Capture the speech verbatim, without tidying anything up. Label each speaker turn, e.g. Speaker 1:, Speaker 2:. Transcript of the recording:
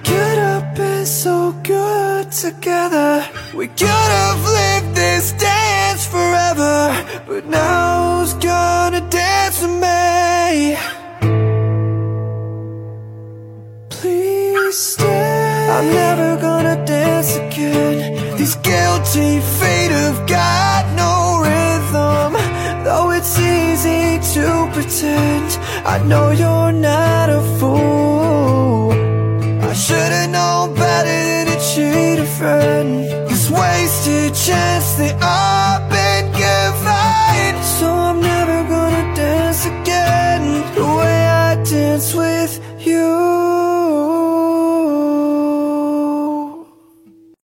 Speaker 1: could have been so good together. We could have lived this dance forever. But now who's gonna dance with me? Please stay. I'm never gonna dance again. These guilty feet have got no rhythm. Though it's easy to pretend, I know you're not a fool. I should've known better than to cheat a friend. This wasted chance that I